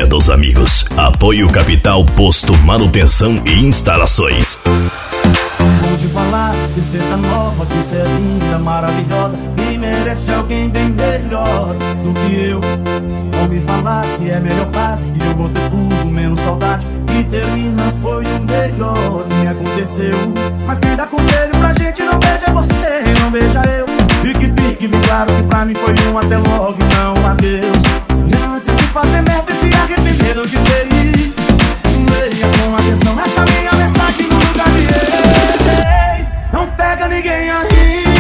dos amigos. Apoio Capital Posto Manutenção e Instalações. Vou te falar que cê tá nova, que cê é linda, maravilhosa e merece alguém bem melhor do que eu. Vão me falar que é melhor fase, que eu vou ter tudo menos saudade, e termina foi o melhor que me aconteceu. Mas quem dá conselho pra gente não veja você, não veja eu. E que fique bem claro que pra mim foi um até logo e não adeus. E antes de fazer merda e se arrepender do que fez, leia com atenção essa minha mensagem no lugar de ex. Não pega ninguém ainda,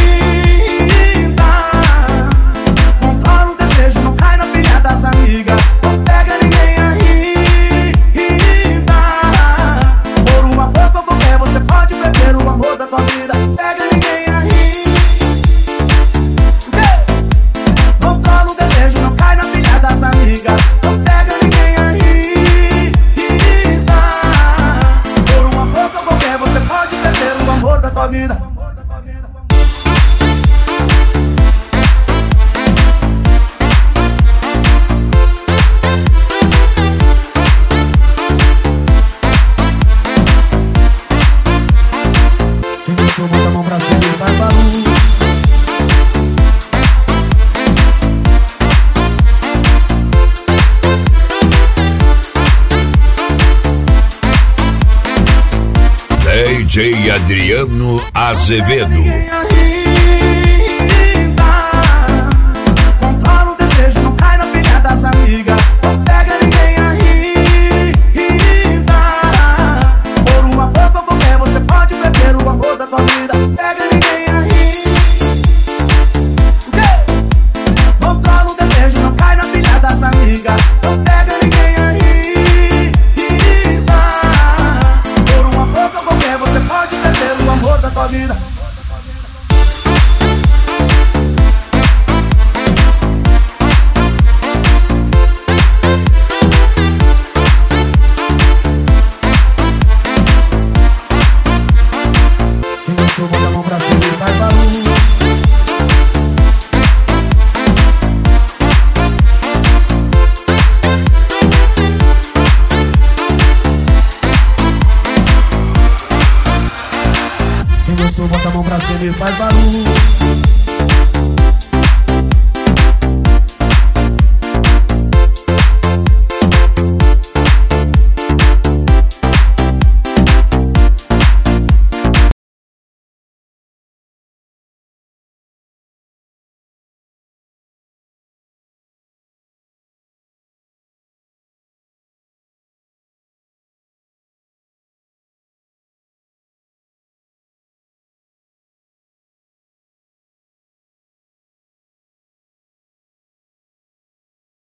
controla o desejo, não cai na pilha das amigas. Não pega ninguém ainda, por uma boca ou qualquer você pode perder o amor da tua vida. Pega ninguém ainda, controla o desejo, não cai na pilha das amigas. Não pega ninguém ainda, por uma boca ou qualquer você pode perder o amor da tua vida. Quem gostou, bota a mão pra cima e faz barulho. DJ Adriano Azevedo. Controla o desejo, não cai na pilha das amigas. Não pega ninguém ainda, por uma boca ou qualquer você pode perder o amor da tua vida. Pega ninguém ainda, controla o desejo, não cai na pilha das amigas. Não pega ninguém ainda, por uma boca ou qualquer você pode perder o amor da tua vida. Quem gostou, bota a mão pra cima e faz barulho. Quem gostou, bota a mão pra cima e faz barulho.